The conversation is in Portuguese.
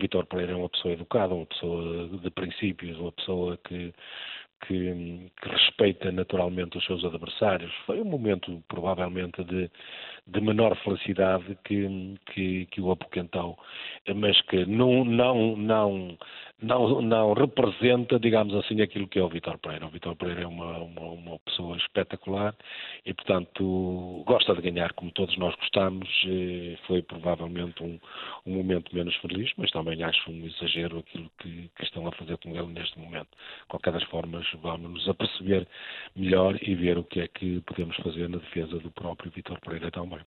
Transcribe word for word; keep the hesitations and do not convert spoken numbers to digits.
Vítor Pereira é uma pessoa educada, uma pessoa de princípios, uma pessoa que, que, que respeita naturalmente os seus adversários. Foi um momento, provavelmente, de, de menor felicidade que, que, que o apoquentou, mas que não, não, não, não, não representa, digamos assim, aquilo que é o Vítor Pereira. O Vítor Pereira é uma, uma, uma pessoa espetacular e, portanto, gosta de ganhar, como todos nós gostamos. Foi provavelmente um, um momento menos feliz, mas também acho um exagero aquilo que, que estão a fazer com ele neste momento. De qualquer das formas, vamos nos aperceber melhor e ver o que é que podemos fazer na defesa do próprio Vítor Pereira também.